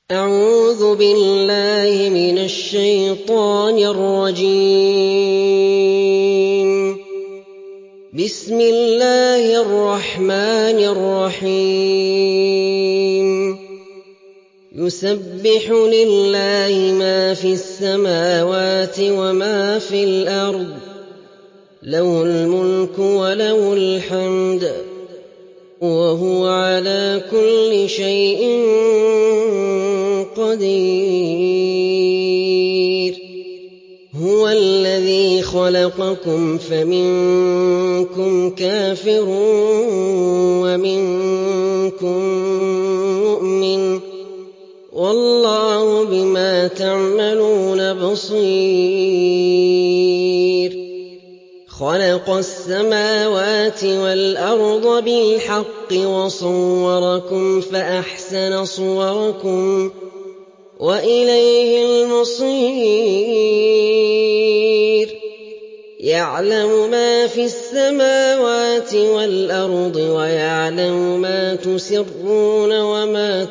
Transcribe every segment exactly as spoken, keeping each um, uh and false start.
أعوذ بالله من الشيطان الرجيم. بسم الله الرحمن الرحيم. يسبح لله ما في السماوات وما في الأرض، له الملك وله الحمد، وهو على كل شيء قدير. هو الذي خلقكم فمنكم كافر ومنكم مؤمن، والله بما تعملون بصير. خلق السماوات والأرض بالحق وصوركم فأحسن صوركم وإليه المصير. يعلم ما في السماوات والأرض ويعلم ما تسرون وما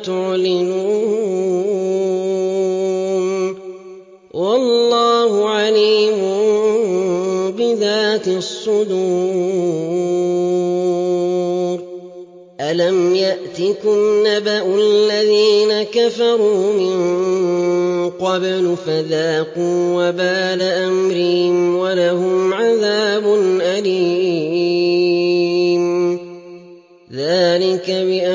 تعلنون، والله عليم بذات الصدور. ألم يأتكم نبأ الذين كفروا من قبل فذاقوا وبال أمرهم ولهم عذاب أليم. ذلك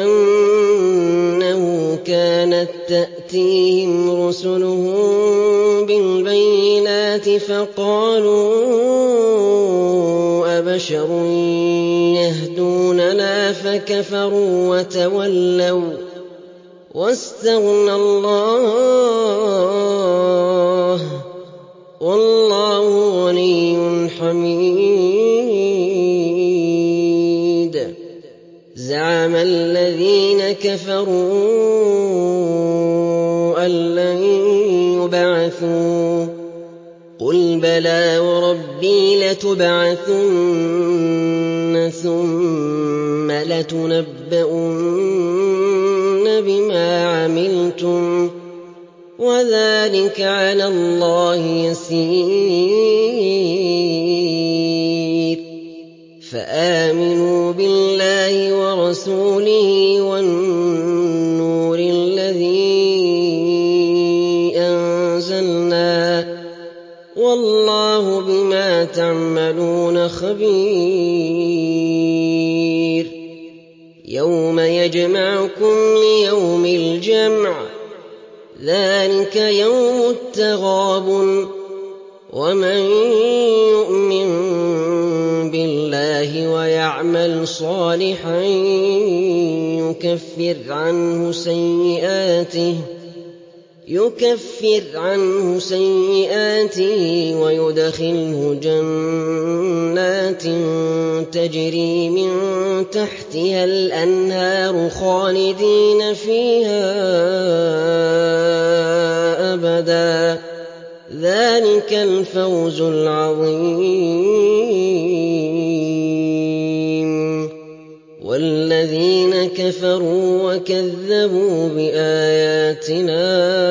بأنه كانت تأتيهم رسلهم بالبينات فقالوا أبشر يهدوننا فكفروا وتولوا واستغنى الله، والله غني حميد. زعم الذين كفروا أن لن يبعثوا، قل بلى وربي لتبعثن ثم لتنبؤن بما عملتم، وذلك على الله يسير. فآمنوا بالله ورسوله والنور الذي أنزلنا، والله بما تعملون خبير. يوم يجمعكم ليوم الجمع، ذلك يوم التغابن. ومن يؤمن بالله ويعمل صالحا يكفر عنه سيئاته يكفر عنه سيئاته ويدخله جنات تجري من تحتها الأنهار خالدين فيها أبدا، ذلك الفوز العظيم. والذين كفروا وكذبوا بآياتنا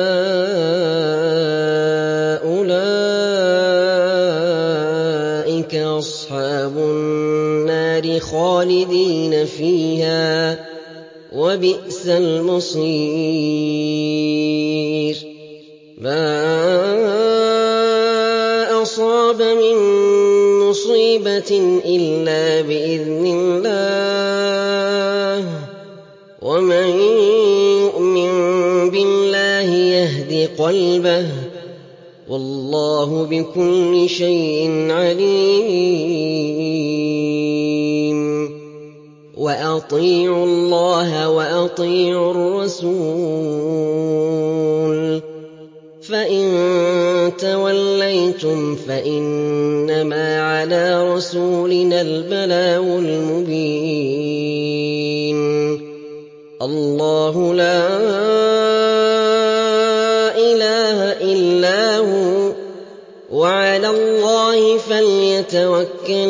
أولئك أصحاب النار خالدين فيها، وبئس المصير. ما أصاب من مصيبة إلا بإذن الله، ومن يؤمن بالله يهد قلبه، والله بكل شيء عليم. وأطيعوا الله وأطيعوا الرسول، فإن توليتم فإنما على رسولنا البلاغ المبين. الله لا إله إلا هو، وعلى الله فليتوكل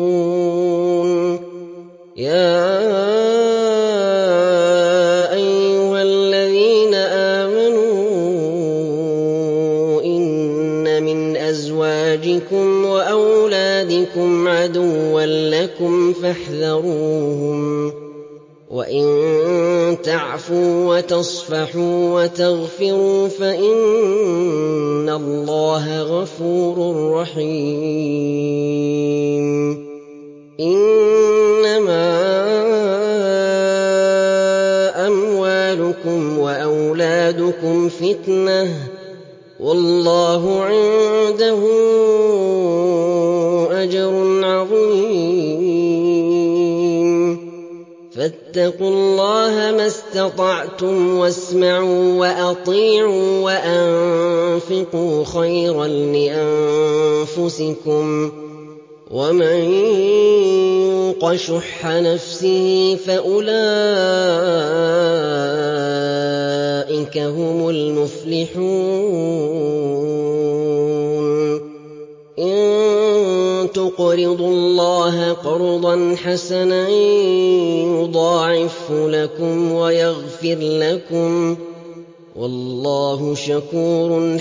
المؤمنون. يا أزواجكم وأولادكم عدوا لكم فاحذروهم وإن تعفوا وتصفحوا وتغفروا فإن الله غفور رحيم إنما أموالكم وأولادكم فتنة والله عنده أجر عظيم فاتقوا الله ما استطعتم واسمعوا وأطيعوا وأنفقوا خيرا لأنفسكم ومن يوق شح نفسه فأولئك هم المفلحون إن تقرضوا الله قرضا حسنا يضاعفه لكم ويغفر لكم والله شكور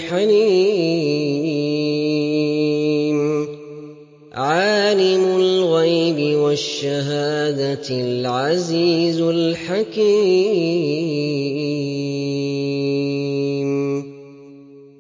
حليم عالم الغيب والشهادة العزيز الحكيم